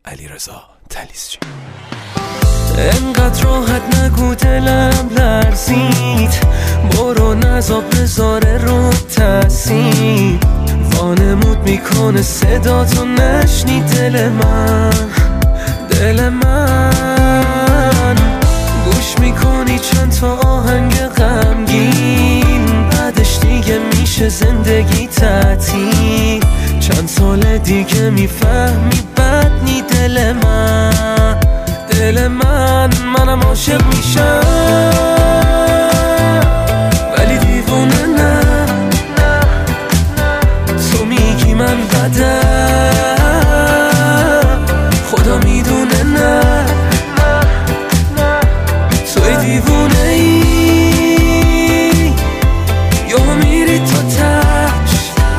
علیرضا طلیسچی. انقدر راحت نگو دلم لرزید، برو نذاب بذاره رو تاثیر، وانمود میکنه صدا تو نشنی دل من گوش میکنی چند تا آهنگ غمگین، بعدش دیگه میشه زندگی تعطیل، چند سال دیگه میفهمی بد نی دل منم عاشق میشم ولی دیوونه نه، تو میگی من بدم خدا میدونه نه، توی دیوونه ای یا میری تا تش،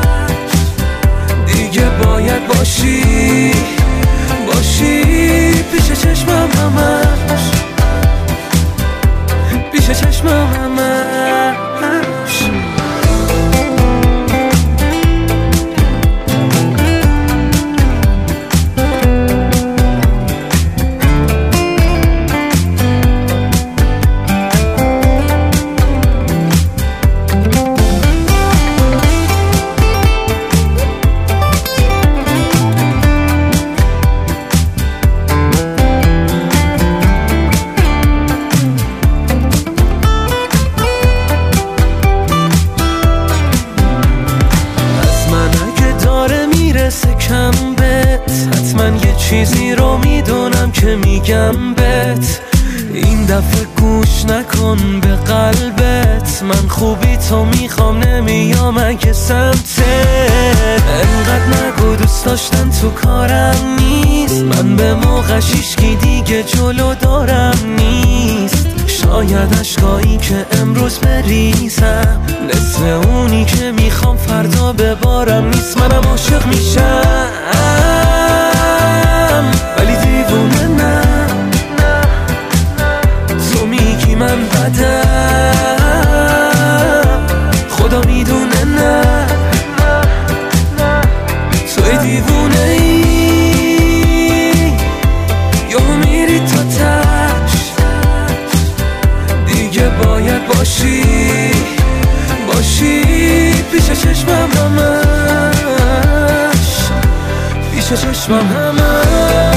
دیگه باید باشی پیش چشمم همش، پیش چشمم همش. کم بهت حتما یه چیزی رو میدونم که میگم بهت، این دفعه گوش نکن به قلبت، من خوبی تو میخوام نمیام اگه سمتت، انقدر نگو دوست داشتن تو کارم نیست، من به موقع هیچکی دیگه جلو دارم نیست، شاید عشقایی که امروز بریزم نصف اونی که میخوام فردا ببارم نیست، منم عاشق میشم ولی دیوونه نه، تو میگی من بدم خدا میدونه نه، توی دیوونه ای یا میری تا تش، دیگه باید باشی پیش چشمم همش، پیش چشمم همش.